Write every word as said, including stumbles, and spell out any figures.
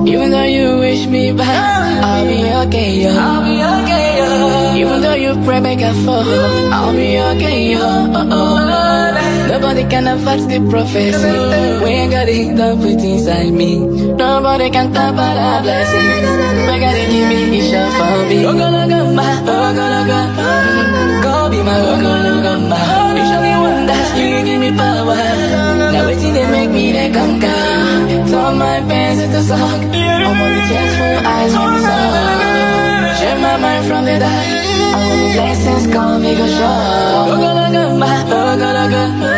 Even though you wish me back, I'll be okay, yo. I'll be okay, yo. Even though you pray back and forth, I'll be okay, yo. Oh, oh. Nobody can affect the prophecy. We ain't got it up with inside me. Nobody can top out our blessings. But gotta give me a shot for me. Oh, gonna go, my, oh, gonna go. Go be my, oh, gonna go, my. You show me wonders, you give me power. Now it's they make me they conquer. Turn my pains into song. I'm on the tearful eyes with the sun. Share my mind from the dark. All the blessings come, make a show. Oh, gonna go, my, oh, gonna go.